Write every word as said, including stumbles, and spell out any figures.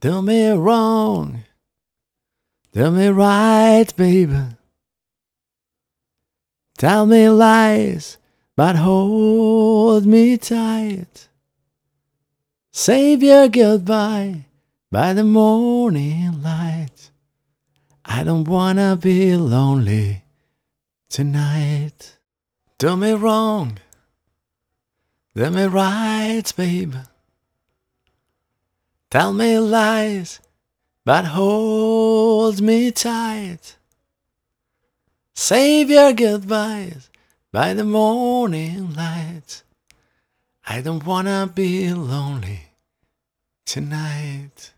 Do me wrong, do me right, baby. Tell me lies, but hold me tight. Save your goodbye by the morning light. I don't wanna be lonely tonight. Do me wrong, do me right, baby. Tell me lies, but hold me tight. Save your goodbyes by the morning light. I don't wanna be lonely tonight.